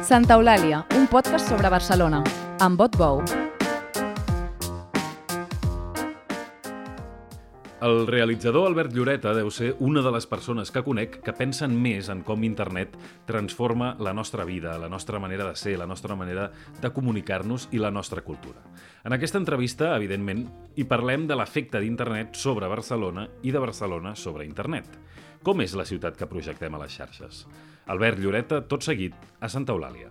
Santa Eulàlia, un podcast sobre Barcelona, amb Bot Bou. El realitzador Albert Lloreta deu ser una de les persones que conec que pensen més en com internet transforma la nostra vida, la nostra manera de ser, la nostra manera de comunicar-nos i la nostra cultura. En aquesta entrevista, evidentment, hi parlem de l'efecte d'internet sobre Barcelona i de Barcelona sobre internet. Com és la ciutat que projectem a les xarxes? Albert Lloreta, tot seguit, a Santa Eulàlia.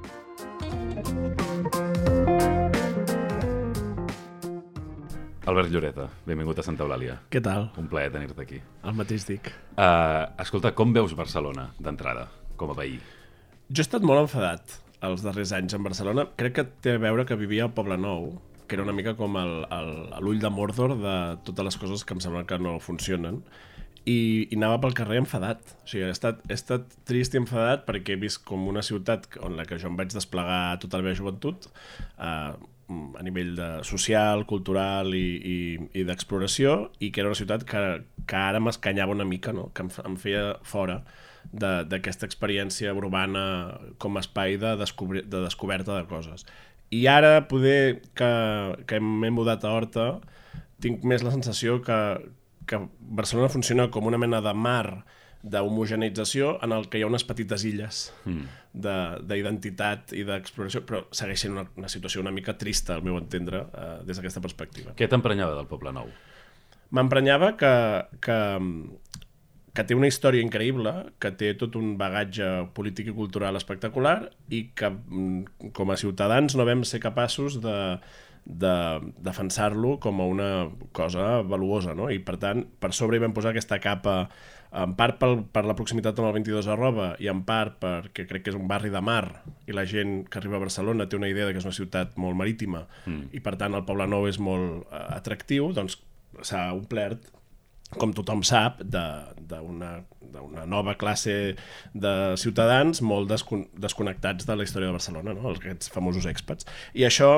Albert Lloreta, benvingut a Santa Eulàlia. Què tal? Un plaer tenir-te aquí. El mateix dic. Escolta, com veus Barcelona d'entrada, com a veí? Jo he estat molt enfadat els darrers anys en Barcelona. Crec que té a veure que vivia al Poble Nou, que era una mica com l'ull de Mordor de totes les coses que em semblen que no funcionen. I anava pel carrer enfadat. O sigui, he estat trist i enfadat perquè he vist com una ciutat on la que jo em vaig desplegar tota la meva joventut, a nivell social, cultural i d'exploració, i que era una ciutat que ara m'escanyava una mica, no? Que em feia fora d'aquesta experiència urbana com a espai de descoberta de coses. I ara, poder que m'he mudat a Horta, tinc més la sensació que Barcelona funciona com una mena de mar d'homogeneïtzació en el que hi ha unes petites illes d'identitat i d'exploració, però segueix sent una situació una mica trista, al meu entendre, des d'aquesta perspectiva. Què t'emprenyava del Poble Nou? M'emprenyava que té una història increïble, que té tot un bagatge polític i cultural espectacular i que, com a ciutadans, no vam ser capaços de defensar-lo com a una cosa valuosa, no? I per tant, per sobre hi vam posar aquesta capa, en part per la proximitat amb el 22 i en part perquè crec que és un barri de mar i la gent que arriba a Barcelona té una idea de que és una ciutat molt marítima i per tant el Poble Nou és molt atractiu, doncs s'ha omplert, com tothom sap, d'una nova classe de ciutadans molt desconnectats de la història de Barcelona, no? Aquests famosos expats. I això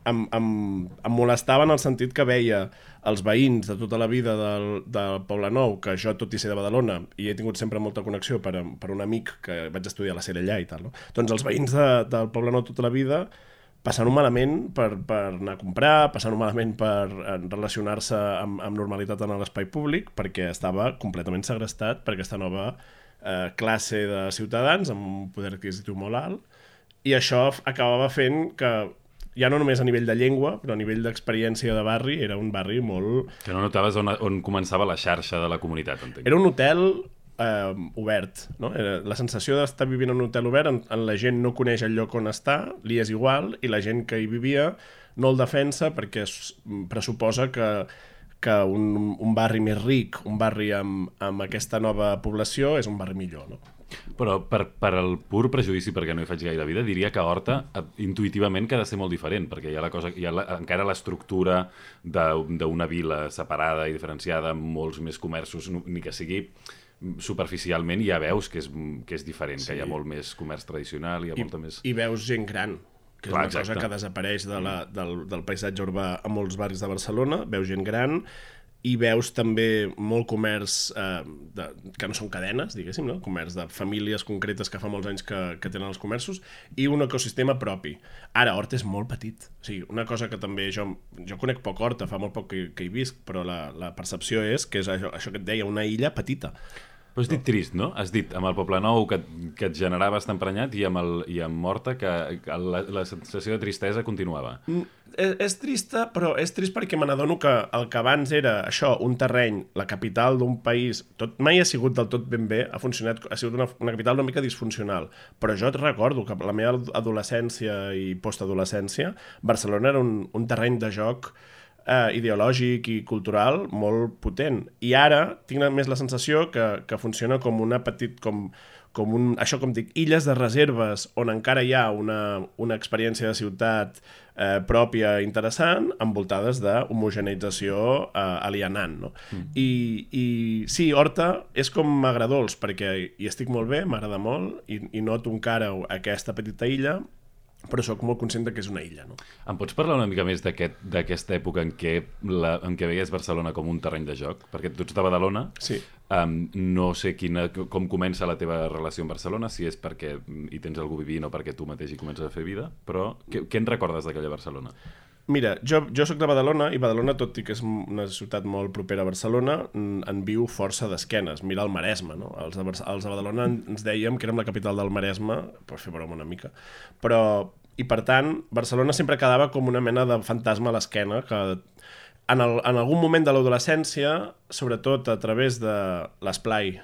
em molestava en el sentit que veia els veïns de tota la vida del Poble Nou, que jo, tot i ser de Badalona, i he tingut sempre molta connexió per un amic que vaig estudiar a la Sella allà i tal, no? Doncs els veïns del Poble Nou tota la vida passant-ho malament per anar a comprar, passant-ho malament per relacionar-se amb normalitat en l'espai públic, perquè estava completament segrestat per aquesta nova classe de ciutadans amb un poder adquisitiu molt alt, i això acabava fent que, ja no només a nivell de llengua, però a nivell d'experiència de barri, era un barri molt... Que no notaves on començava la xarxa de la comunitat, entenc. Era un hotel obert, no? La sensació d'estar vivint en un hotel obert, en la gent no coneix el lloc on està, li és igual, i la gent que hi vivia no el defensa perquè pressuposa que un barri més ric, un barri amb aquesta nova població, és un barri millor, no? Però per el pur prejudici, perquè no hi faig gaire vida, diria que Horta intuïtivament que ha de ser molt diferent, perquè hi ha encara l'estructura d'una vila separada i diferenciada amb molts més comerços, ni que sigui superficialment ja veus que és diferent, sí. Que hi ha molt més comerç tradicional, hi ha molta més... I veus gent gran, que és una cosa que desapareix del paisatge urbà a molts barris de Barcelona, veus gent gran, i veus també molt comerç que no són cadenes, diguéssim, no? Comerç de famílies concretes que fa molts anys que tenen els comerços, i un ecosistema propi. Ara, Horta és molt petit. O sigui, una cosa que també jo conec poc Horta, fa molt poc que hi visc, però la percepció és que és això que et deia, una illa petita. Però has dit trist, no? Has dit amb el Poble Nou que et generava estar emprenyat i amb Horta que la sensació de tristesa continuava. És trista, però és trist perquè me n'adono que el que abans era això, un terreny, la capital d'un país, mai ha sigut del tot ben bé, ha sigut una capital una mica disfuncional, però jo et recordo que la meva adolescència i postadolescència, Barcelona era un terreny de joc ideològic i cultural molt potent. I ara tinc més la sensació que funciona com una això com dic, illes de reserves on encara hi ha una experiència de ciutat pròpia interessant, envoltades d'homogeneïtzació alienant, no? I sí, Horta és com m'agradols, perquè hi estic molt bé, m'agrada molt, i noto encara aquesta petita illa, però sóc molt conscient que és una illa, no? Em pots parlar una mica més d'aquesta època en què veies Barcelona com un terreny de joc? Perquè tu ets de Badalona. Sí. No sé com comença la teva relació amb Barcelona, si és perquè hi tens algú vivint o perquè tu mateix hi comences a fer vida, però què en recordes d'aquella Barcelona? Mira, jo soc de Badalona i Badalona, tot i que és una ciutat molt propera a Barcelona, en viu força d'esquenes. Mira el Maresme, no? Els de Badalona ens dèiem que érem la capital del Maresme, per fer broma una mica, i per tant, Barcelona sempre quedava com una mena de fantasma a l'esquena, que en algun moment de l'adolescència, sobretot a través de l'esplai,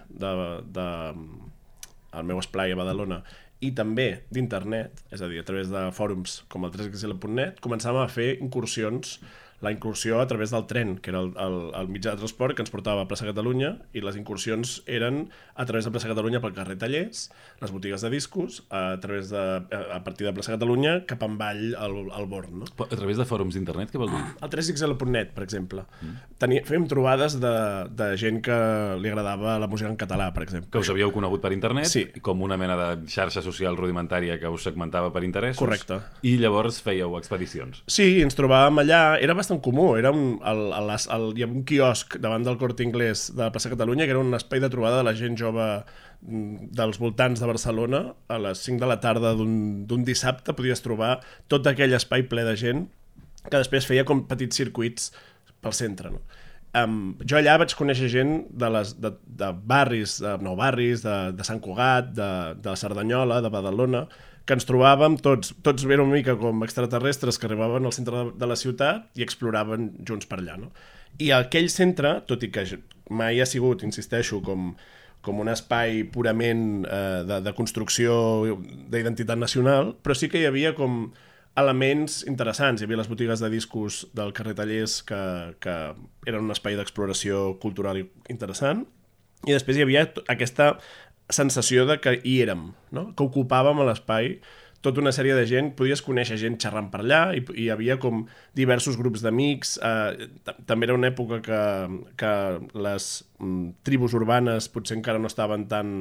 el meu esplai a Badalona, i també d'internet, és a dir, a través de fòrums com el 3xl.net, començàvem a fer incursions, la incursió a través del tren, que era el mitjà de transport que ens portava a Plaça Catalunya, i les incursions eren a través de Plaça Catalunya pel carrer Tallers, les botigues de discos, a partir de Plaça Catalunya cap avall al Born. No? A través de fòrums d'internet, què vol dir? El 3xl.net, per exemple. Fèiem trobades de gent que li agradava la música en català, per exemple. Que us havíeu conegut per internet, sí. Com una mena de xarxa social rudimentària que us segmentava per interessos. Correcte. I llavors fèieu expedicions. Sí, ens trobàvem allà, era bastant comú, hi havia un quiosc davant del Corte Inglés de la Plaça Catalunya, que era un espai de trobada de la gent jove dels voltants de Barcelona. A les 5 de la tarda d'un dissabte podies trobar tot aquell espai ple de gent que després feia com petits circuits pel centre, no? Jo allà vaig conèixer gent de barris, de Nou Barris, de Sant Cugat, de Cerdanyola, de Badalona, que ens trobàvem tots eren una mica com extraterrestres que arribaven al centre de la ciutat i exploraven junts per allà, no? I aquell centre, tot i que mai ha sigut, insisteixo, com un espai purament de construcció d'identitat nacional, però sí que hi havia com elements interessants. Hi havia les botigues de discos del carrer Tallers que eren un espai d'exploració cultural interessant, i després hi havia aquesta sensació de que hi érem, no? Que ocupàvem l'espai, tota una sèrie de gent, podies conèixer gent xerrant per allà, i hi havia com diversos grups d'amics. També era una època que les tribus urbanes potser encara no estaven tan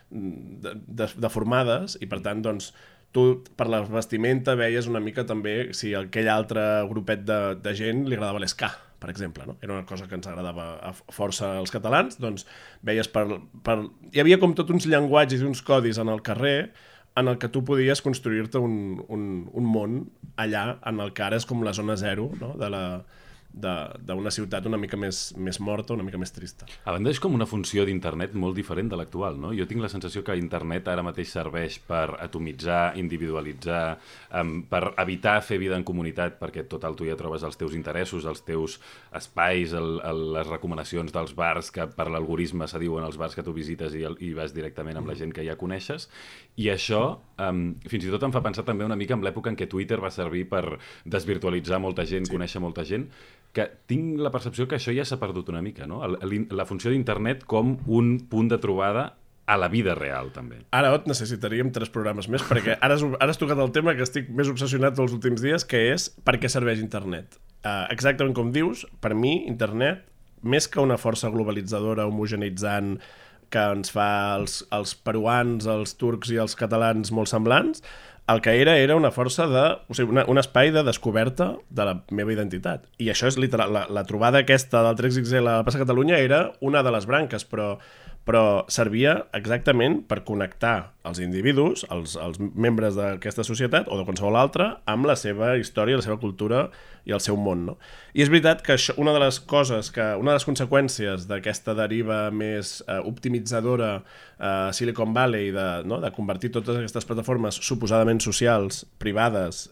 deformades, i per tant, doncs, tu per la vestimenta veies una mica també si aquell altre grupet de gent li agradava l'esca, per exemple, no? Era una cosa que ens agradava força als catalans, doncs veies hi havia com tots uns llenguatges i uns codis en el carrer en el que tu podies construir-te un món allà, en el que ara és com la zona zero, no? D'una ciutat una mica més morta, una mica més trista. A banda, és com una funció d'internet molt diferent de l'actual, no? Jo tinc la sensació que internet ara mateix serveix per atomitzar, individualitzar, per evitar fer vida en comunitat, perquè total tu ja trobes els teus interessos, els teus espais, les recomanacions dels bars que per l'algoritme s'adiuen als bars que tu visites i vas directament amb la gent que ja coneixes, i això fins i tot em fa pensar també una mica en l'època en què Twitter va servir per desvirtualitzar molta gent, sí. Conèixer molta gent, que tinc la percepció que això ja s'ha perdut una mica, no? La funció d'internet com un punt de trobada a la vida real, també. Ara necessitaríem 3 programes més, perquè ara has tocat el tema que estic més obsessionat els últims dies, que és per què serveix internet. Exactament com dius, per mi, internet, més que una força globalitzadora, homogeneitzant, que ens fa els peruans, els turcs i els catalans molt semblants, el que era una força un espai de descoberta de la meva identitat. I això és literal, la trobada aquesta del 3XL a la Plaça Catalunya era una de les branques, però servia exactament per connectar els individus, els membres d'aquesta societat o de qualsevol altra, amb la seva història, la seva cultura i el seu món, no? I és veritat que una de les conseqüències d'aquesta deriva més optimitzadora a Silicon Valley de convertir totes aquestes plataformes suposadament socials, privades,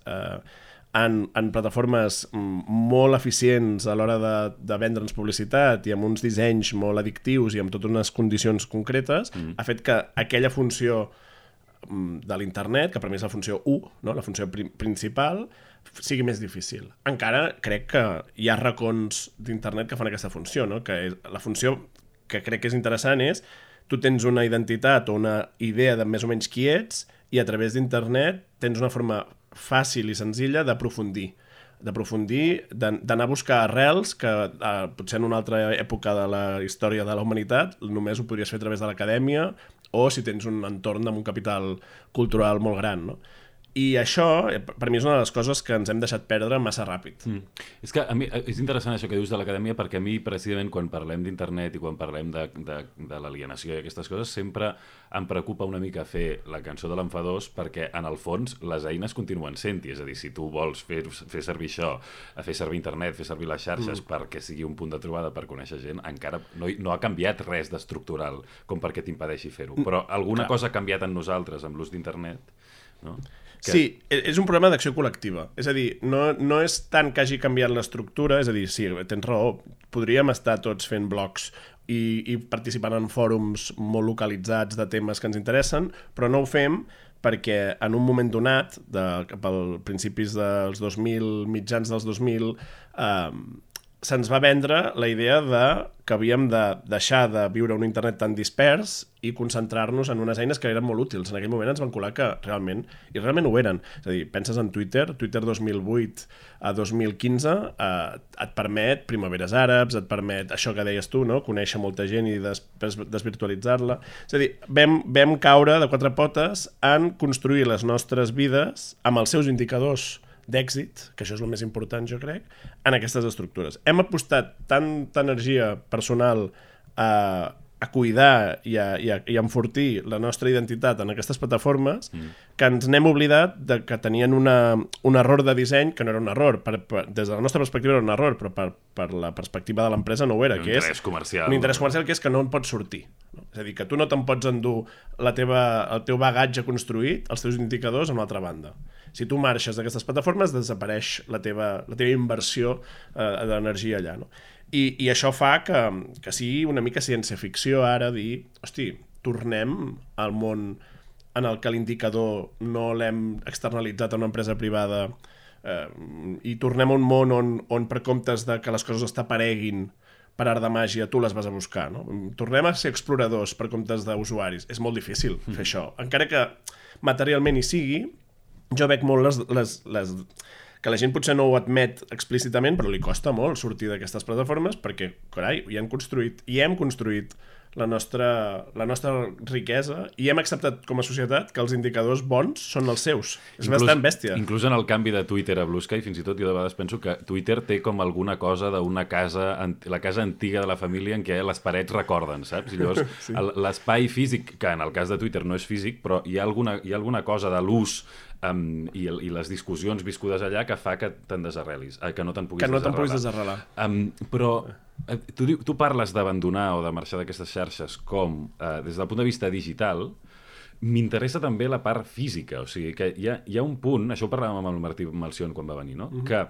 en plataformes molt eficients a l'hora de vendre'ns publicitat i amb uns dissenys molt addictius i amb totes unes condicions concretes, ha fet que aquella funció de l'internet, que per mi és la funció 1, no? La funció principal, sigui més difícil. Encara crec que hi ha racons d'internet que fan aquesta funció, no? Que la funció que crec que és interessant és tu tens una identitat o una idea de més o menys qui ets i a través d'internet tens una forma fàcil i senzilla d'aprofundir, d'anar a buscar arrels que potser en una altra època de la història de la humanitat només ho podries fer a través de l'acadèmia o si tens un entorn amb un capital cultural molt gran, no? I això, per mi, és una de les coses que ens hem deixat perdre massa ràpid. És que a mi és interessant això que dius de l'acadèmia, perquè a mi, precisament, quan parlem d'internet i quan parlem de l'alienació i aquestes coses, sempre em preocupa una mica fer la cançó de l'enfadós, perquè, en el fons, les eines continuen sent-hi. És a dir, si tu vols fer servir això, fer servir internet, fer servir les xarxes perquè sigui un punt de trobada per conèixer gent, encara no ha canviat res d'estructural com perquè t'impedeixi fer-ho. Però alguna cosa ha canviat en nosaltres amb l'ús d'internet, no? Sí, és un problema d'acció col·lectiva. És a dir, no és tant que hagi canviat l'estructura, és a dir, sí, tens raó, podríem estar tots fent blogs i participant en fòrums molt localitzats de temes que ens interessen, però no ho fem perquè en un moment donat, cap als principis dels 2000, mitjans dels 2000, se'ns va vendre la idea que havíem de deixar de viure un internet tan dispers i concentrar-nos en unes eines que eren molt útils. En aquell moment ens van colar que realment ho eren. És a dir, penses en Twitter 2008 a 2015 et permet primaveres àrabs, et permet això que deies tu, no? Conèixer molta gent i després desvirtualitzar-la. És a dir, vam caure de quatre potes en construir les nostres vides amb els seus indicadors d'èxit, que això és el més important, jo crec, en aquestes estructures. Hem apostat tanta energia personal a cuidar i a enfortir la nostra identitat en aquestes plataformes que ens n'hem oblidat de que tenien un error de disseny, que no era un error. Des de la nostra perspectiva era un error, però per la perspectiva de l'empresa no ho era. Un interès comercial. Un interès comercial que és que no en pots sortir. No? És a dir, que tu no te'n pots endur el teu bagatge construït, els teus indicadors, a una altra banda. Si tu marxes d'aquestes plataformes, desapareix la teva inversió d'energia allà. No? I això fa que sigui una mica ciència-ficció ara dir, hosti, tornem al món en el que l'indicador no l'hem externalitzat a una empresa privada i tornem a un món on per comptes de que les coses t'apareguin per art de màgia, tu les vas a buscar. No? Tornem a ser exploradors per comptes d'usuaris. És molt difícil fer això. Encara que materialment hi sigui, jo veig molt que la gent potser no ho admet explícitament, però li costa molt sortir d'aquestes plataformes perquè, carai, hem construït la nostra riquesa i hem acceptat com a societat que els indicadors bons són els seus. És bastant bèstia. Inclús en el canvi de Twitter a Blue Sky, fins i tot jo de vegades penso que Twitter té com alguna cosa d'una casa, la casa antiga de la família en què les parets recorden, saps? I llavors sí. L'espai físic, que en el cas de Twitter no és físic, però hi ha alguna cosa de l'ús i les discussions viscudes allà que fa que te'n desarrelis, que no te'n puguis desarrelar. Però tu parles d'abandonar o de marxar d'aquestes xarxes com, des del punt de vista digital, m'interessa també la part física, o sigui que hi ha un punt, això ho parlàvem amb el Martí Malcion quan va venir, no? Que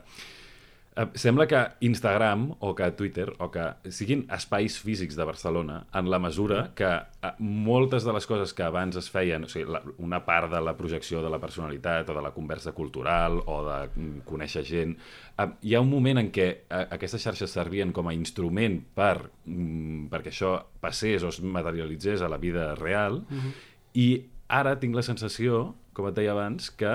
sembla que Instagram o que Twitter o que siguin espais físics de Barcelona en la mesura que moltes de les coses que abans es feien, o sigui, una part de la projecció de la personalitat o de la conversa cultural o de conèixer gent, hi ha un moment en què aquestes xarxes servien com a instrument perquè això passés o es materialitzés a la vida real i ara tinc la sensació, com et deia abans, que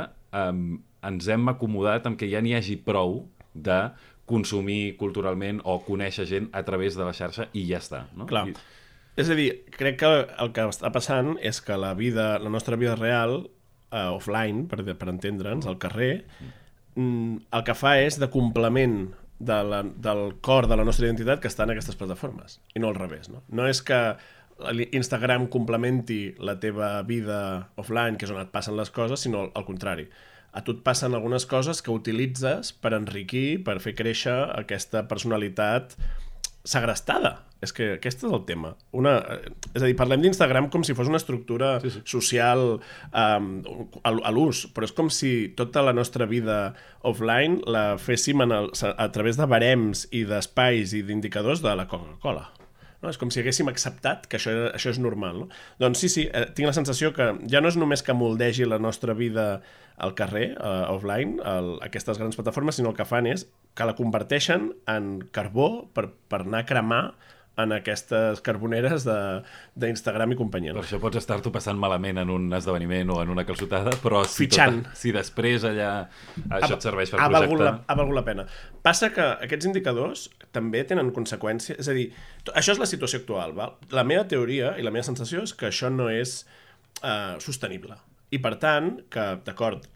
ens hem acomodat amb que ja n'hi hagi prou de consumir culturalment o conèixer gent a través de la xarxa i ja està, no? Clar. És a dir, crec que el que està passant és que la nostra vida real, offline, per entendre'ns, al carrer, el que fa és de complement del cor de la nostra identitat que està en aquestes plataformes, i no al revés. No és que Instagram complementi la teva vida offline, que és on et passen les coses, sinó al contrari. A tu et passen algunes coses que utilitzes per enriquir, per fer créixer aquesta personalitat segrestada. És que aquest és el tema. És a dir, parlem d'Instagram com si fos una estructura social a l'ús, però és com si tota la nostra vida offline la féssim a través de barems i d'espais i d'indicadors de la Coca-Cola. No? És com si haguéssim acceptat que això és normal. No? Doncs sí, tinc la sensació que ja no és només que moldegi la nostra vida al carrer, offline, aquestes grans plataformes, sinó el que fan és que la converteixen en carbó per anar a cremar en aquestes carboneres d'Instagram i companyia. Per això pots estar-t'ho passant malament en un esdeveniment o en una calçotada, però si després allà això et serveix per projectar... Ha valgut la pena. Passa que aquests indicadors també tenen conseqüències, és a dir, això és la situació actual. Val? La meva teoria i la meva sensació és que això no és sostenible. I per tant, que, d'acord,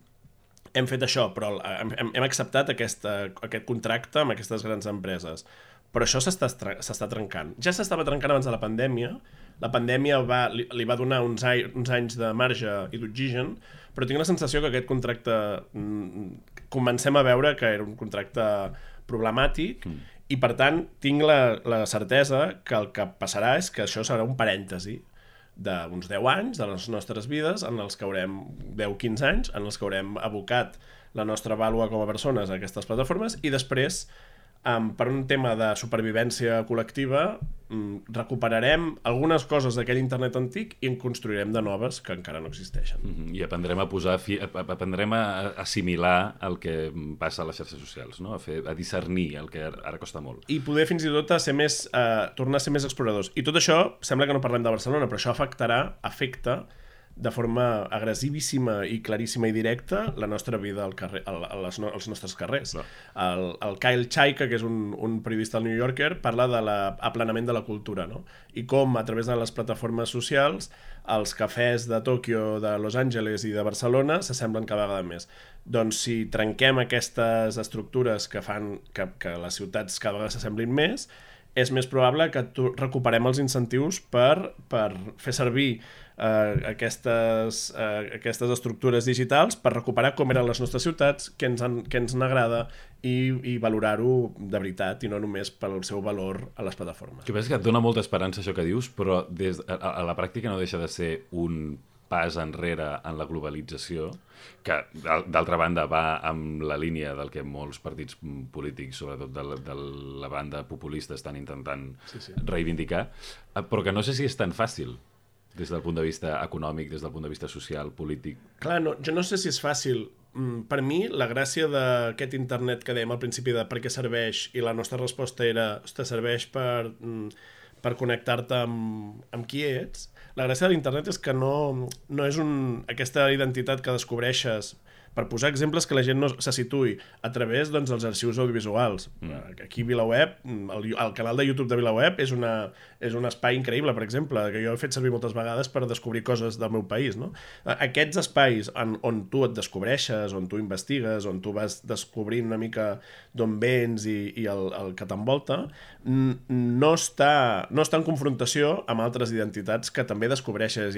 hem fet això, però hem acceptat aquest contracte amb aquestes grans empreses. Però això s'està trencant. Ja s'estava trencant abans de la pandèmia. La pandèmia li va donar uns anys de marge i d'oxigen, però tinc la sensació que aquest contracte comencem a veure que era un contracte problemàtic i, per tant, tinc la certesa que el que passarà és que això serà un parèntesi d'uns 10 anys de les nostres vides, en els que haurem 10-15 anys, en els que haurem abocat la nostra vàlua com a persones a aquestes plataformes i després, per un tema de supervivència col·lectiva, recuperarem algunes coses d'aquell internet antic i en construirem de noves que encara no existeixen. I aprendrem aprendrem a assimilar el que passa a les xarxes socials, no? A discernir el que ara costa molt. I poder fins i tot tornar a ser més exploradors. I tot això, sembla que no parlem de Barcelona, però això afecta de forma agressivíssima i claríssima i directa la nostra vida al carrer, als nostres carrers. El Kyle Chaika, que és un periodista del New Yorker, parla de l'aplanament de la cultura, no? I com a través de les plataformes socials els cafès de Tòquio, de Los Angeles i de Barcelona s'assemblen cada vegada més. Doncs si trenquem aquestes estructures que fan que les ciutats cada vegada s'assemblin més, és més probable que recuperem els incentius per fer servir aquestes estructures digitals per recuperar com eren les nostres ciutats, què ens n'agrada i valorar-ho de veritat i no només pel seu valor a les plataformes. Que penso que et dona molta esperança això que dius, però a la pràctica no deixa de ser un pas enrere en la globalització, que d'altra banda va amb la línia del que molts partits polítics, sobretot de la banda populista, estan intentant reivindicar, però que no sé si és tan fàcil des del punt de vista econòmic, des del punt de vista social, polític. Clar, jo no sé si és fàcil. Per mi, la gràcia d'aquest internet que dèiem al principi de per què serveix, i la nostra resposta era, serveix per connectar-te amb qui ets. La gràcia de l'internet és que no és aquesta identitat que descobreixes, per posar exemples que la gent no se situï, a través dels arxius audiovisuals. Aquí VilaWeb, el canal de YouTube de VilaWeb és un espai increïble, per exemple, que jo he fet servir moltes vegades per descobrir coses del meu país. No? Aquests espais on tu et descobreixes, on tu investigues, on tu vas descobrint una mica d'on vens i el que t'envolta, no està en confrontació amb altres identitats que també descobreixes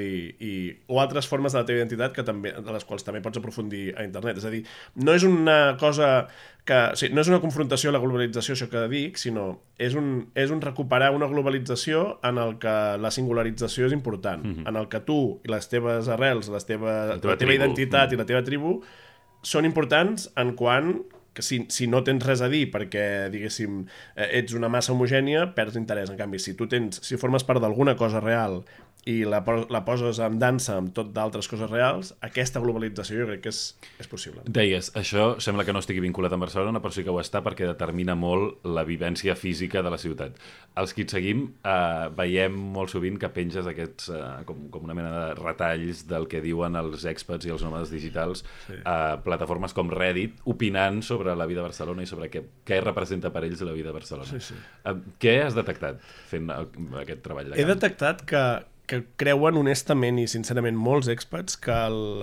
o altres formes de la teva identitat de les quals també pots aprofundir a internet. És a dir, no és una cosa no és una confrontació a la globalització, això que dic, sinó és un recuperar una globalització en el que la singularització és important, en el que tu i les teves arrels, la teva identitat i la teva tribu són importants en quant que si no tens res a dir perquè, diguéssim, ets una massa homogènia, perds interès. En canvi, si formes part d'alguna cosa real i la poses en dansa amb tot d'altres coses reals, aquesta globalització jo crec que és possible. Deies, això sembla que no estigui vinculat amb Barcelona, però sí que ho està perquè determina molt la vivència física de la ciutat. Els qui et seguim veiem molt sovint que penges aquests, com una mena de retalls del que diuen els expats i els nòmades digitals a plataformes com Reddit, opinant sobre la vida a Barcelona i sobre què representa per ells la vida a Barcelona. Què has detectat fent aquest treball de camp? He detectat que creuen honestament i sincerament molts expats que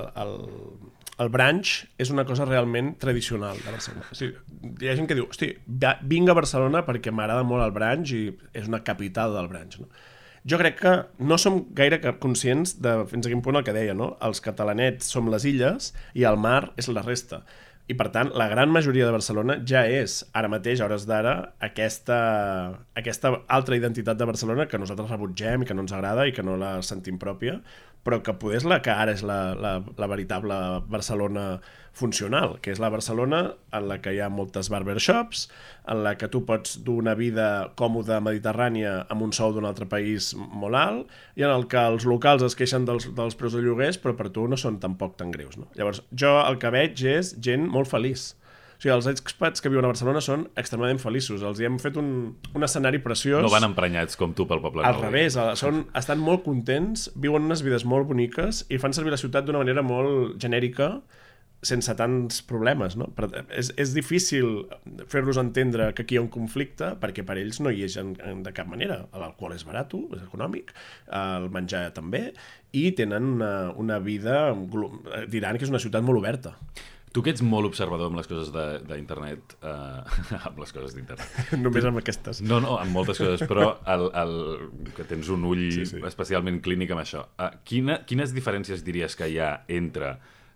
el brunch és una cosa realment tradicional de Barcelona. O sigui, hi ha gent que diu, vinc a Barcelona perquè m'agrada molt el brunch i és una capital del brunch. No? Jo crec que no som gaire conscients de fins a quin punt el que deia, no? Els catalanets som les illes i el mar és la resta. I, per tant, la gran majoria de Barcelona ja és, ara mateix, a hores d'ara, aquesta altra identitat de Barcelona que nosaltres rebutgem i que no ens agrada i que no la sentim pròpia, però que poder és la que ara és la veritable Barcelona funcional, que és la Barcelona en la que hi ha moltes barbershops, en la que tu pots dur una vida còmoda mediterrània amb un sou d'un altre país molt alt, i en el que els locals es queixen dels preus de lloguers, però per tu no són tampoc tan greus. No? Llavors, jo el que veig és gent molt feliç. O sigui, els expats que viuen a Barcelona són extremadament feliços. Els hi hem fet un escenari preciós. No van emprenyats com tu pel Poble Nou. Al revés, estan molt contents, viuen unes vides molt boniques i fan servir la ciutat d'una manera molt genèrica, sense tants problemes, no? Però és difícil fer-los entendre que aquí hi ha un conflicte perquè per ells no hi és de cap manera. L'alcohol és barat, és econòmic, el menjar també, i tenen una vida... Diran que és una ciutat molt oberta. Tu que ets molt observador amb les coses d'internet, amb les coses d'internet. Només amb aquestes. No, amb moltes coses, però que tens un ull especialment clínic amb això. Quines diferències diries que hi ha entre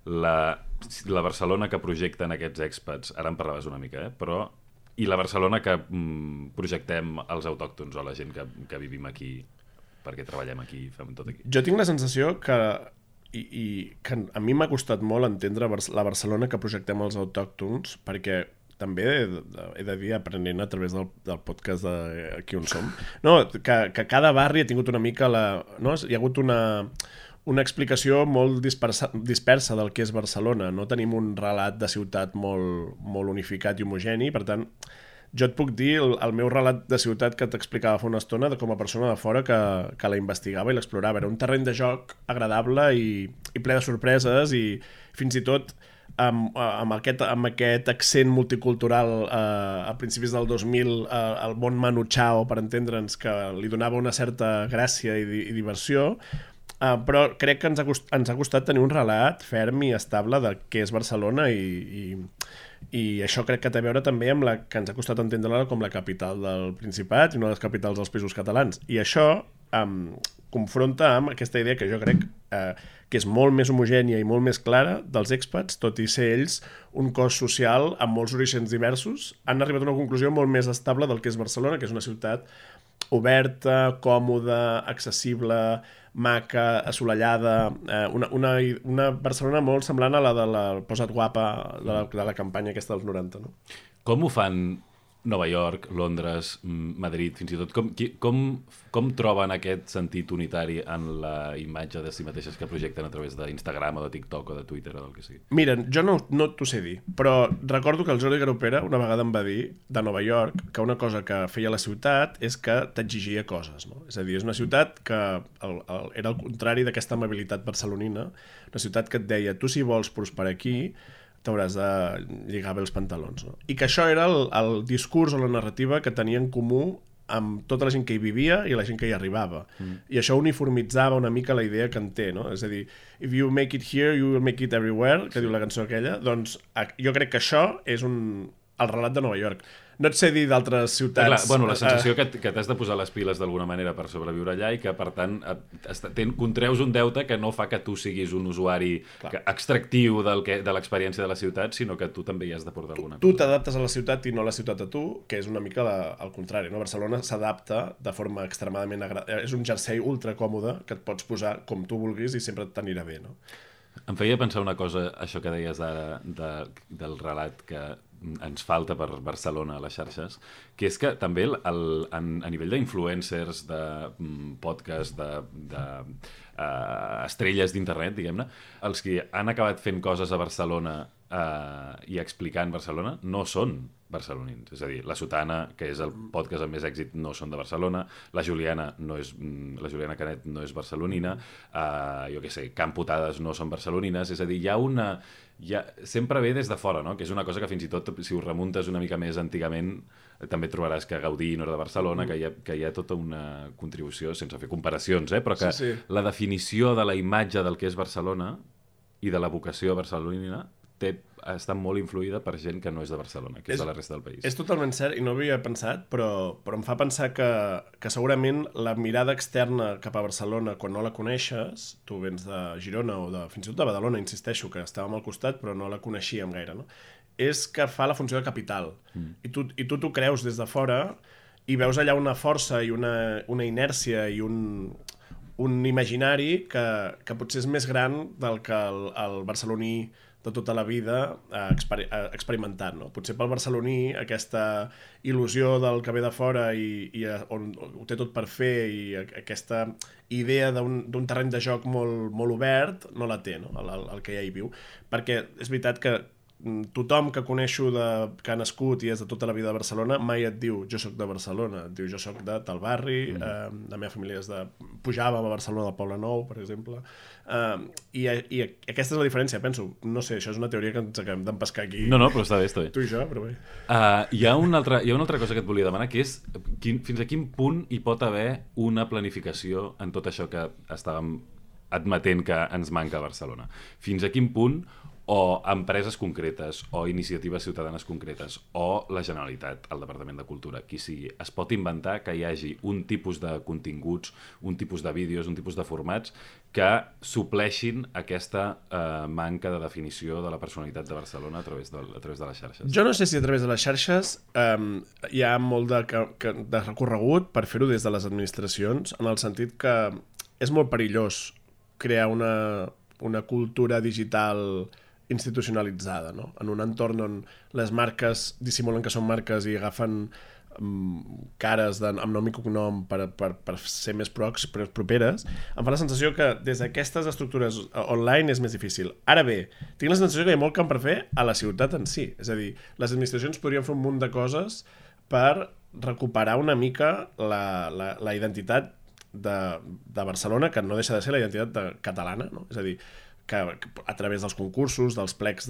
la Barcelona que projecten aquests expats, ara en parlaves una mica, però i la Barcelona que projectem els autòctons o la gent que vivim aquí, perquè treballem aquí i fem tot aquí? Jo tinc la sensació que que a mi m'ha costat molt entendre la Barcelona que projectem els autòctons, perquè també he de dir, aprenent a través del podcast d'Aquí on som, no, que cada barri ha tingut una mica no? Hi ha hagut una explicació molt dispersa del que és Barcelona. No tenim un relat de ciutat molt unificat i homogeni, per tant, jo et puc dir el meu relat de ciutat que t'explicava fa una estona com a persona de fora que la investigava i l'explorava. Era un terreny de joc agradable i ple de sorpreses, i fins i tot amb aquest accent multicultural a principis del 2000, el bon Manu Chao, per entendre'ns, que li donava una certa gràcia i diversió, però crec que ens ha costat tenir un relat ferm i estable de què és Barcelona, i això crec que té a veure també amb que ens ha costat entendre-la com la capital del Principat i una de les capitals dels Països Catalans. I això confronta amb aquesta idea que jo crec que és molt més homogènia i molt més clara dels expats, tot i ser ells un cos social amb molts orígens diversos. Han arribat a una conclusió molt més estable del que és Barcelona, que és una ciutat oberta, còmoda, accessible, maca, assolellada, una Barcelona molt semblant a la de la Posa't Guapa de la campanya aquesta dels 90. No? Com ho fan Nova York, Londres, Madrid, fins i tot? Com troben aquest sentit unitari en la imatge de si mateixes que projecten a través d'Instagram o de TikTok o de Twitter o del que sigui? Mira, jo no t'ho sé dir, però recordo que el Jordi Garopera una vegada em va dir de Nova York que una cosa que feia la ciutat és que t'exigia coses, no? És a dir, és una ciutat que era el contrari d'aquesta amabilitat barcelonina, una ciutat que et deia, tu si vols prosperar aquí t'hauràs de lligar bé els pantalons, no? I que això era el discurs o la narrativa que tenia en comú amb tota la gent que hi vivia i la gent que hi arribava. I això uniformitzava una mica la idea que en té, no? És a dir, if you make it here, you will make it everywhere, que diu la cançó aquella, doncs jo crec que això és el relat de Nova York. No et sé dir d'altres ciutats... Clar, bueno, la sensació que t'has de posar les piles d'alguna manera per sobreviure allà i que, per tant, contreus un deute que no fa que tu siguis un usuari extractiu de l'experiència de la ciutat, sinó que tu també hi has de portar alguna cosa. Tu t'adaptes a la ciutat i no la ciutat a tu, que és una mica al contrari, no? Barcelona s'adapta de forma extremadament agradable. És un jersei ultra còmode que et pots posar com tu vulguis i sempre t'anirà bé, no? Em feia pensar una cosa, això que deies ara del relat que ens falta per Barcelona a les xarxes, que és que també a nivell d'influencers, de podcast, estrelles d'internet, diguem-ne, els que han acabat fent coses a Barcelona i explicant Barcelona no són barcelonins. És a dir, la Sotana, que és el podcast amb més èxit, no són de Barcelona, la Juliana Canet no és barcelonina, jo què sé, Can Putades no són barcelonines, és a dir, sempre ve des de fora, no? Que és una cosa que fins i tot, si ho remuntes una mica més antigament, també trobaràs que Gaudí no era de Barcelona, que hi ha tota una contribució, sense fer comparacions, però que la definició de la imatge del que és Barcelona i de la vocació barcelonina està molt influïda per gent que no és de Barcelona, que és de la resta del país. És totalment cert, i no havia pensat, però em fa pensar que segurament la mirada externa cap a Barcelona, quan no la coneixes, tu vens de Girona o fins i tot de Badalona, insisteixo, que estàvem al costat, però no la coneixíem gaire, no? És que fa la funció de capital. I tu t'ho creus des de fora i veus allà una força i una inèrcia i un imaginari que potser és més gran del que el barceloní de tota la vida experimentat, no? Potser pel barceloní aquesta il·lusió del que ve de fora i on ho té tot per fer i aquesta idea d'un terreny de joc molt, molt obert no la té, no? El que ja hi viu. Perquè és veritat que tothom que coneixo que ha nascut i és de tota la vida de Barcelona mai et diu jo soc de Barcelona, et diu jo soc de tal barri, la meva família és de... Pujàvem a Barcelona del Poble Nou, per exemple, i aquesta és la diferència, penso, no sé, això és una teoria que ens acabem d'empescar aquí. No, però està bé, està bé. Tu i jo, però bé. Hi ha una altra cosa que et volia demanar, que és fins a quin punt hi pot haver una planificació en tot això que estàvem admetent que ens manca a Barcelona. Fins a quin punt o empreses concretes, o iniciatives ciutadanes concretes, o la Generalitat, el Departament de Cultura, qui sigui, es pot inventar que hi hagi un tipus de continguts, un tipus de vídeos, un tipus de formats que supleixin aquesta manca de definició de la personalitat de Barcelona a través de les xarxes. Jo no sé si a través de les xarxes hi ha molt de recorregut per fer-ho des de les administracions, en el sentit que és molt perillós crear una cultura digital institucionalitzada, no? En un entorn on les marques dissimulen que són marques i agafen cares amb nom i cognom per ser més properes, em fa la sensació que des d'aquestes estructures online és més difícil. Ara bé, tinc la sensació que hi ha molt camp per fer a la ciutat en si. És a dir, les administracions podrien fer un munt de coses per recuperar una mica la identitat de Barcelona, que no deixa de ser la identitat catalana, no? És a dir, que a través dels concursos, dels plecs,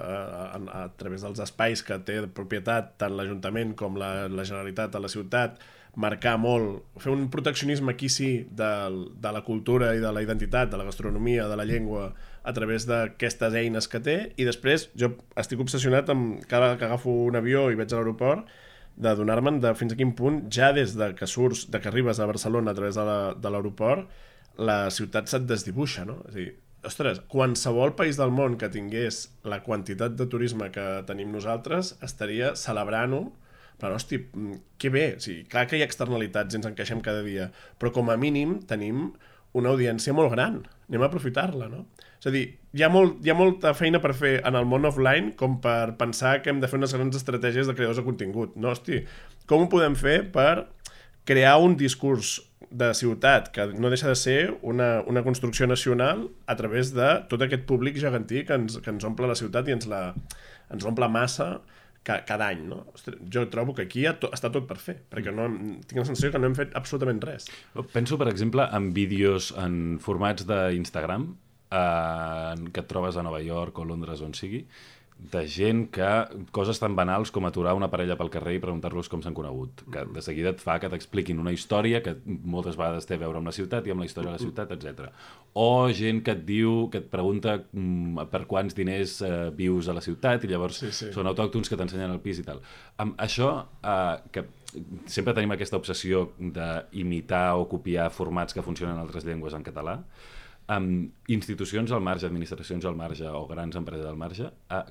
a través dels espais que té propietat tant l'Ajuntament com la Generalitat a la ciutat, marcar molt, fer un proteccionisme aquí sí de la cultura i de la identitat, de la gastronomia, de la llengua, a través d'aquestes eines que té, i després jo estic obsessionat amb cada vegada que agafo un avió i vaig a l'aeroport, de donar-me'n de fins a quin punt, ja des de que surts, de que arribes a Barcelona a través de l'aeroport, la ciutat se't desdibuixa, no? És a dir, ostres, qualsevol país del món que tingués la quantitat de turisme que tenim nosaltres estaria celebrant-ho, però, hosti, que bé, o sigui, clar que hi ha externalitats i ens en queixem cada dia, però com a mínim tenim una audiència molt gran, anem a aprofitar-la, no? És a dir, hi ha molta feina per fer en el món offline com per pensar que hem de fer unes grans estratègies de creadors de contingut, no? Hosti, com ho podem fer per crear un discurs de ciutat que no deixa de ser una construcció nacional a través de tot aquest públic gegantí que ens omple la ciutat i ens omple massa cada any, no? Ostres, jo trobo que aquí està tot per fer, perquè tinc la sensació que no hem fet absolutament res. Penso, per exemple, en vídeos en formats d'Instagram que et trobes a Nova York o Londres, on sigui, de gent que coses tan banals com aturar una parella pel carrer i preguntar-los com s'han conegut, que de seguida et fa que t'expliquin una història que moltes vegades té a veure amb la ciutat i amb la història de la ciutat, etc. O gent que et pregunta per quants diners vius a la ciutat i llavors són autòctons que t'ensenyen el pis i tal. Amb això, que sempre tenim aquesta obsessió d'imitar o copiar formats que funcionen en altres llengües en català, institucions al marge, administracions al marge o grans empreses al marge,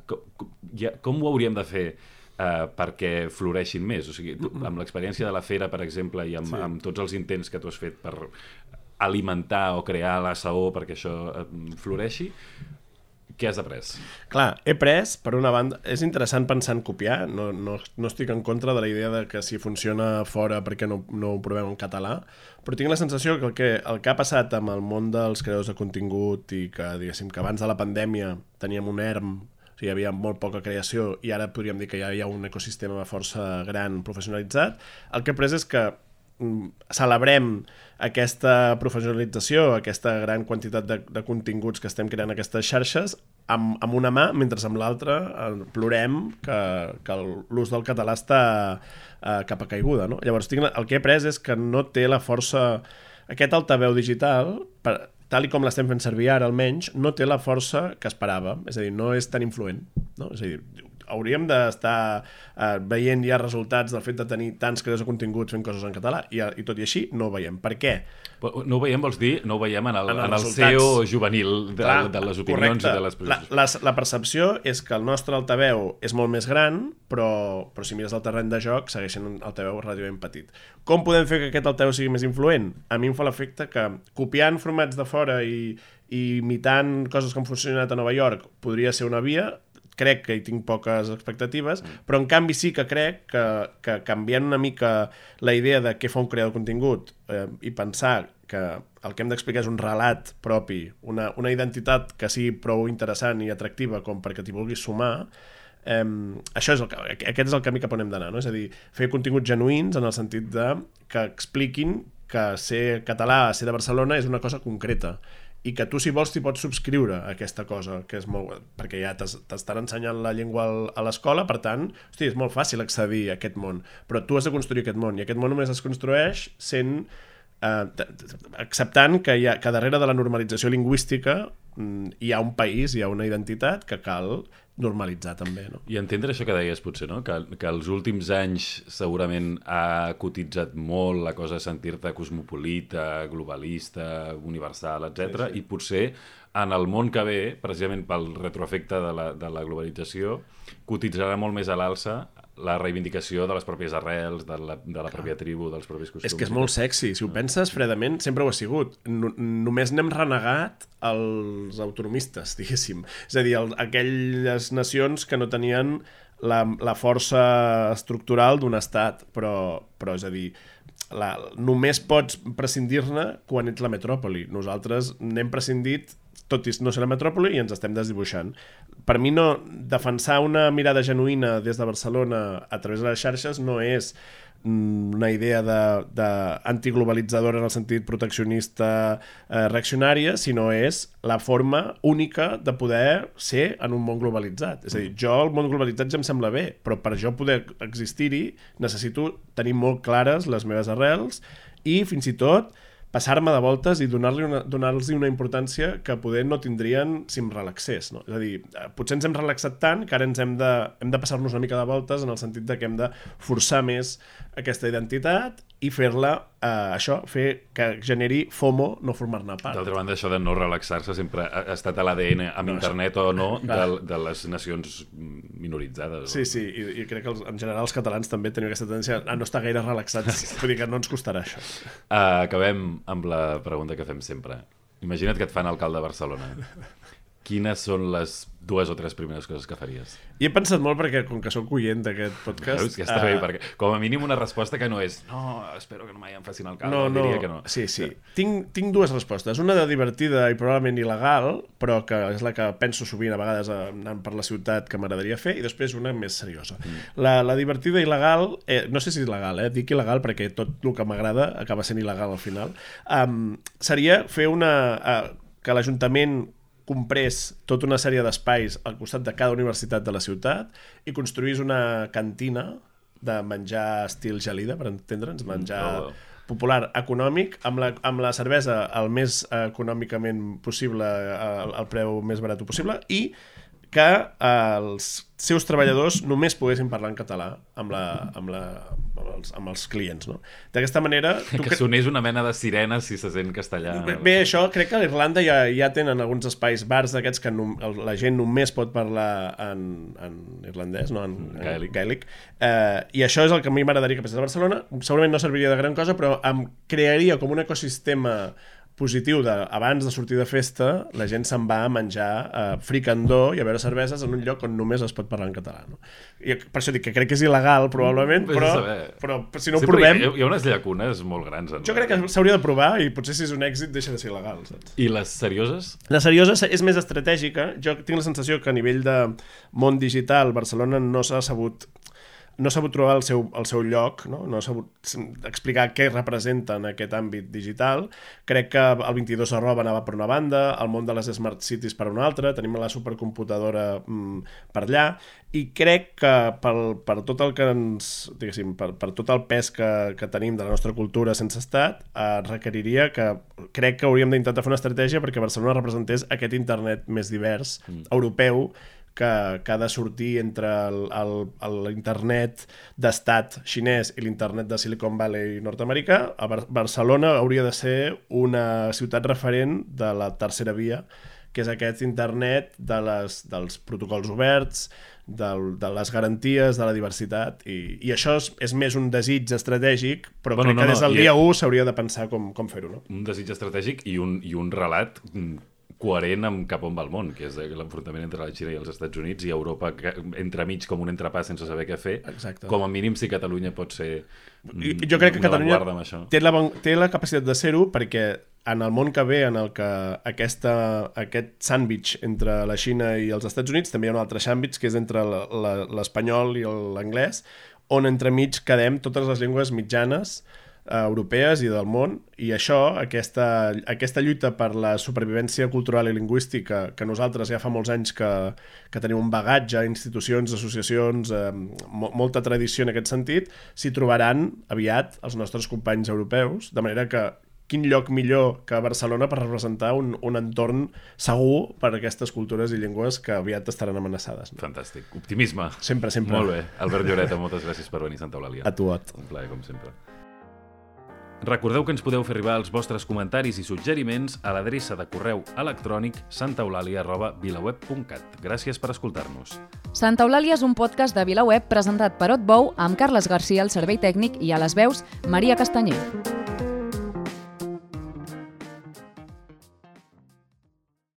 com ho hauríem de fer perquè floreixin més? O sigui, amb l'experiència de la Fera, per exemple, i amb tots els intents que tu has fet per alimentar o crear la saó perquè això floreixi, què has après? Clar, he après, per una banda, és interessant pensar en copiar, no estic en contra de la idea de que si funciona fora perquè no ho provem en català, però tinc la sensació que el que ha passat amb el món dels creadors de contingut i que, diguéssim, que abans de la pandèmia teníem un ERM, o sigui, hi havia molt poca creació i ara podríem dir que ja hi ha un ecosistema força gran professionalitzat, el que he après és que celebrem aquesta professionalització, aquesta gran quantitat de continguts que estem creant aquestes xarxes amb una mà, mentre amb l'altra plorem que l'ús del català està cap a caiguda, no? Llavors, el que he après és que no té la força... Aquest altaveu digital, tal i com l'estem fent servir ara almenys, no té la força que esperàvem, és a dir, no és tan influent, no? És a dir, hauríem d'estar veient ja resultats del fet de tenir tants creadors de continguts fent coses en català i tot i així no ho veiem. Per què? No ho veiem, vols dir? No ho veiem en el CEO juvenil de les opinions i de les posicions. La percepció és que el nostre altaveu és molt més gran, però si mires el terreny de joc segueix sent un altaveu relativament petit. Com podem fer que aquest altaveu sigui més influent? A mi em fa l'efecte que copiant formats de fora i imitant coses que han funcionat a Nova York podria ser una via, crec que hi tinc poques expectatives, però en canvi sí que crec que canviant una mica la idea de què fa un creador de contingut i pensar que el que hem d'explicar és un relat propi, una identitat que sigui prou interessant i atractiva com perquè t'hi vulguis sumar, aquest és el camí cap on hem d'anar, no? És a dir, fer continguts genuïns en el sentit de que expliquin que ser català, ser de Barcelona és una cosa concreta i que tu, si vols, t'hi pots subscriure a aquesta cosa, que és molt... perquè ja t'estan ensenyant la llengua a l'escola, per tant, hosti, és molt fàcil accedir a aquest món, però tu has de construir aquest món, i aquest món només es construeix sent... acceptant que darrere de la normalització lingüística hi ha un país, hi ha una identitat que cal normalitzar també, no? I entendre això que deies, potser, no? Que els últims anys segurament ha cotitzat molt la cosa de sentir-te cosmopolita, globalista, universal, etc. Sí. I potser en el món que ve, precisament pel retroefecte de la globalització, cotitzarà molt més a l'alça la reivindicació de les pròpies arrels, de la pròpia tribu, dels propis costums. És que és molt sexy. Si ho penses fredament, sempre ho ha sigut. Només n'hem renegat els autonomistes, diguéssim. És a dir, aquelles nacions que no tenien la força estructural d'un estat, però és a dir, només pots prescindir-ne quan ets la metròpoli. Nosaltres n'hem prescindit tot i no ser la metròpoli i ens estem desdibuixant. Per mi defensar una mirada genuïna des de Barcelona a través de les xarxes no és una idea antiglobalitzadora en el sentit proteccionista reaccionària, sinó és la forma única de poder ser en un món globalitzat. És a dir, el món globalitzat ja em sembla bé, però per jo poder existir-hi necessito tenir molt clares les meves arrels i fins i tot passar-me de voltes i donar-los una importància que poder no tindrien si em relaxés, no? És a dir, potser ens hem relaxat tant que ara hem de passar-nos una mica de voltes en el sentit de que hem de forçar més aquesta identitat i fer-la, fer que generi FOMO, no formar-ne part. D'altra banda, això de no relaxar-se sempre ha estat a l'ADN, amb internet o no, de les nacions minoritzades. Sí, i crec que en general els catalans també tenen aquesta tendència a no estar gaire relaxats, vull dir que no ens costarà això. Acabem amb la pregunta que fem sempre. Imagina't que et fan alcalde de Barcelona. Quines són les 2 o 3 primeres coses que faries? I he pensat molt perquè, com que soc oient d'aquest podcast... Veus que està bé, perquè com a mínim una resposta que no és no, espero que no mai em facin alcalde, diria que no. Sí. Tinc 2 respostes. Una de divertida i probablement il·legal, però que és la que penso sovint a vegades anant per la ciutat que m'agradaria fer, i després una més seriosa. La divertida i il·legal, no sé si és il·legal, dic il·legal perquè tot el que m'agrada acaba sent il·legal al final, seria fer que l'Ajuntament comprés tota una sèrie d'espais al costat de cada universitat de la ciutat i construís una cantina de menjar estil gelida, per entendre'ns, menjar popular, econòmic, amb la cervesa el més econòmicament possible, al preu més barat possible, i que els seus treballadors només poguessin parlar en català amb els clients, no? D'aquesta manera... Que sonés una mena de sirena si se sent castellà. Bé, això crec que a Irlanda ja tenen alguns espais, bars d'aquests que la gent només pot parlar en irlandès, no? En gaèlic. I això és el que a mi m'agradaria que passés a Barcelona. Segurament no serviria de gran cosa, però em crearia com un ecosistema positiu abans de sortir de festa, la gent se'n va a menjar fricandó i a veure cerveses en un lloc on només es pot parlar en català, no? I per això dic que crec que és il·legal, probablement, però si no ho provem... Hi ha unes llacunes molt grans. Jo crec que s'hauria de provar i potser si és un èxit deixa de ser il·legal, saps? I les serioses? La seriosa és més estratègica. Jo tinc la sensació que a nivell de món digital Barcelona no s'ha sabut trobar el seu lloc, no ha sabut explicar què representa en aquest àmbit digital. Crec que el 22 arroba anava per una banda, el món de les Smart Cities per una altra, tenim la supercomputadora per allà, i crec que per tot el que diguéssim, per tot el pes que tenim de la nostra cultura sense estat, requeriria crec que hauríem d'intentar fer una estratègia perquè Barcelona representés aquest internet més divers, europeu, que ha de sortir entre l'internet d'estat xinès i l'internet de Silicon Valley nord-americà. Barcelona hauria de ser una ciutat referent de la tercera via, que és aquest internet dels protocols oberts, de les garanties, de la diversitat, i això és més un desig estratègic, però crec que des del dia 1 s'hauria de pensar com fer-ho, no? Un desig estratègic i un relat coherent amb cap on va el món, que és l'enfrontament entre la Xina i els Estats Units i Europa entremig com un entrepà sense saber què fer. Exacte. Com a mínim si Catalunya pot ser jo crec que Catalunya té la capacitat de ser-ho, perquè en el món que ve, en el que aquest sàndwich entre la Xina i els Estats Units, també hi ha un altre sàndwich que és entre l'espanyol i l'anglès, on entremig quedem totes les llengües mitjanes europees i del món, i això, aquesta lluita per la supervivència cultural i lingüística, que nosaltres ja fa molts anys que tenim un bagatge, institucions, associacions, molta tradició en aquest sentit, s'hi trobaran aviat els nostres companys europeus, de manera que quin lloc millor que Barcelona per representar un entorn segur per a aquestes cultures i llengües que aviat estaran amenaçades. Fantàstic. Optimisme. Sempre, sempre. Molt bé. Albert Lloreta, moltes gràcies per venir a Santa Eulàlia. A tu, Ot. Un plaer, com sempre. Recordeu que ens podeu fer arribar els vostres comentaris i suggeriments a l'adreça de correu electrònic santaeulàlia@vilaweb.cat. Gràcies per escoltar-nos. Santa Eulàlia és un podcast de VilaWeb presentat per Ot Bou amb Carles Garcia al servei tècnic i a les veus Maria Castanyer.